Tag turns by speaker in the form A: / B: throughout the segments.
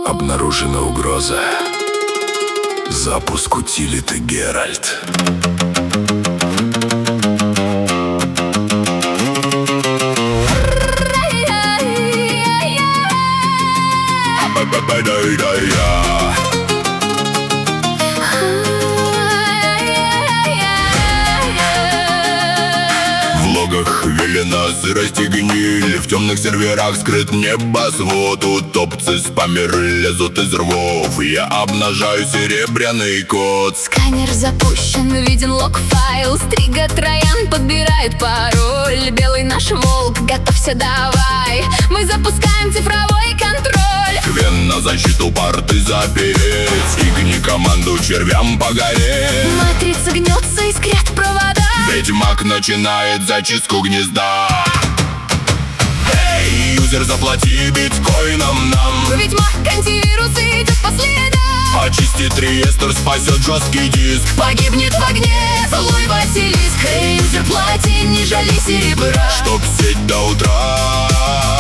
A: Обнаружена угроза. Запуск утилиты Геральт.
B: В логах велена сырость и гниль, в темных серверах скрыт небосвод. Утопцы спамеры лезут из рвов, я обнажаю серебряный код.
C: Сканер запущен, виден лог-файл. Стрига Троян подбирает пароль. Белый наш волк, готовься давай. Мы запускаем цифровой контроль.
B: Квен на защиту порты запереть, игни команду червям погореть.
C: Матрица гнется, искрят провода.
B: Ведьмак начинает зачистку гнезда. Эй, юзер, заплати биткоином нам.
C: Ведьмак антивирус идет по следам.
B: Очистит реестр, спасет жесткий диск.
C: Погибнет в огне злой Василиск. Эй, юзер, плати, не жали серебра.
B: Чтоб сеть до утра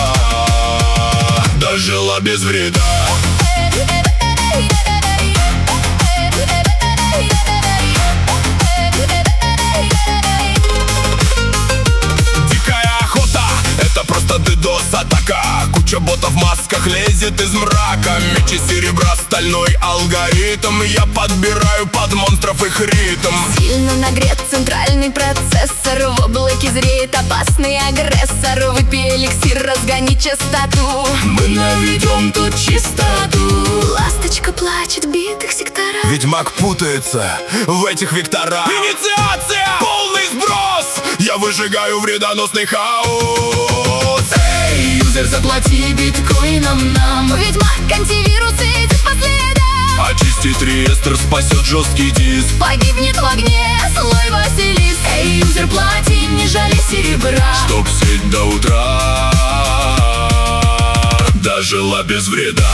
B: дожила без вреда. Дикая охота — это просто DDoS-атака. Куча ботов в масках лезет из мрака. Мечи серебра, стальной алгоритм. Я подбираю под монстров их ритм.
C: Сильно нагрет центральный процессор. В облаке зреет опасный агрессор. Выпей эликсир, разгони частоту.
B: Мы наведем тут чистоту.
C: Ласточка плачет в битых секторах.
B: Ведьмак путается в этих векторах. Инициация! Полный сброс! Я выжигаю вредоносный хаос. Эй, юзер, заплати биткоином нам.
C: Ведьмак антивирус идет по следам.
B: Очистит реестр, спасет жесткий диск.
C: Погибнет в огне злой Василиск. Эй, юзер, плати, не жали серебра.
B: Чтоб сеть до утра дожила без вреда.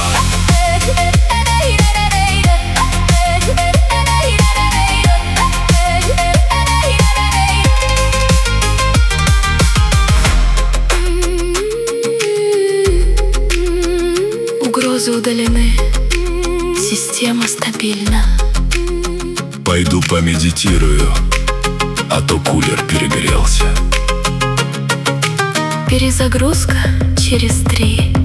C: Угрозы удалены, система стабильна.
A: Пойду помедитирую, а то кулер перегрелся.
C: Перезагрузка через 3